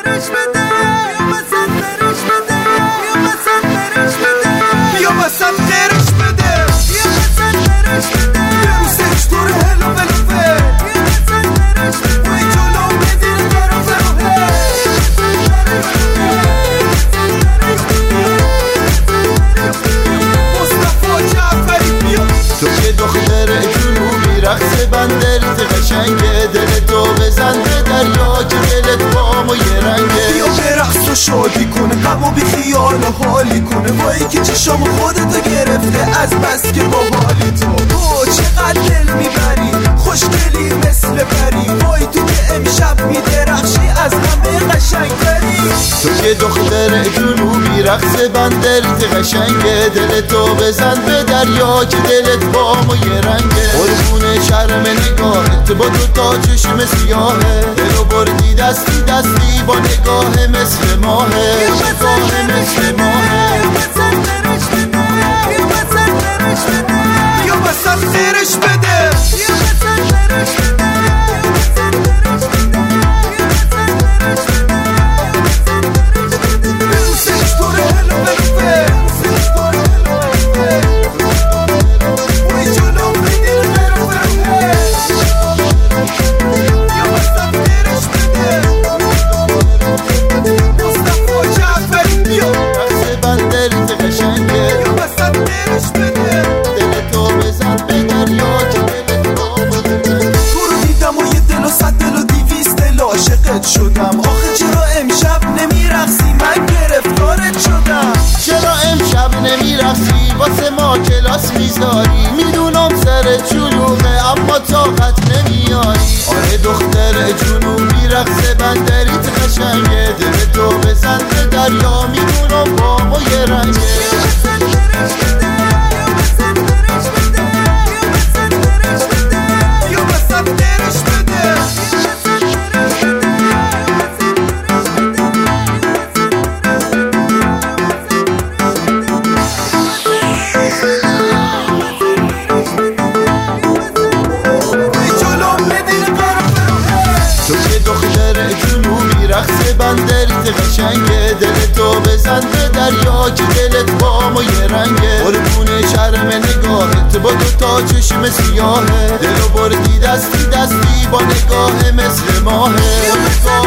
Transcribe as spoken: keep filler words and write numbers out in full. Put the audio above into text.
مسندرش بده، بیا مسندرش بده، بیا مسندرش بده، بیا مسندرش بده، بیا مسندرش بده، روسش تو رو هلو بلوفه، بیا مسندرش بده، وی جلو بدیر طرف روحه، مصطفی جعفری بیا. تو که دختر جنوبی رقص بندریت قشنگه، دل تو بزن به دریا که دلت با ما یه رنگه. بیا برقص و شادی کنه، غم و بی خیال و حالی کنه، وایی که چشام خودتو گرفته از بس که با حالی تو. تو چقدر دل میبری، خوشگلی مثل پری، وای تو که امشب میدرخشی از همه قشنگتری. تو که دختر جنوبی رقص بندریت قشنگه، دل تو بزن به دریا که دلت با ما یه رنگه. قربون شرم نگاهت با دو تا چشم سیاهه، دلو بردی دستی دستی با نگاه مثل ماهه، نگاه مثل ماهه. بیا مسندرش بده، بیا مسندرش بده، بیا مسندرش بده، بیا مسندرش بده، بیا مسندرش بده، بیا مسندرش بده، روسش تو رو هلو بلوفه، روسش تو رو هلو بلوفه، وی جلو بدیر طرف روحه، بیا مسندرش بده، مصطفی جعفری بیا. رقص بندریت قشنگه، بیا مسندرش بده، دل تو بزن به دریا که دلت با ما یه رنگه. تو رو دیدم و یه دل و صد دل و دیویست دل عاشقت شدم. آخه چرا امشب نمیرقصی، من گرفتارت شدم. چرا امشب نمیرقصی، واسه ما کلاس میذاری، میدونم سر چلوغه اما طاقت نمیاری. آره دختر جنوبی رقص بندریت قشنگه، دل تو بزن به دریا، میدونم با ما یه رنگه. بیا مسندرش بده، بیا مسندرش بده، بیا مسندرش بده، بیا مسندرش بده، بیا مسندرش بده، وی جلو بدیر طرف روحه. تو که دختر جنوبی رقص بندریت قشنگه، دل تو بزن به دریا که دلت با ما یه رنگه. قربون شرم نگاهت با دو تا چشم سیاهه، دلو بردی دستی دستی با نگاه مثل ماهه، نگاه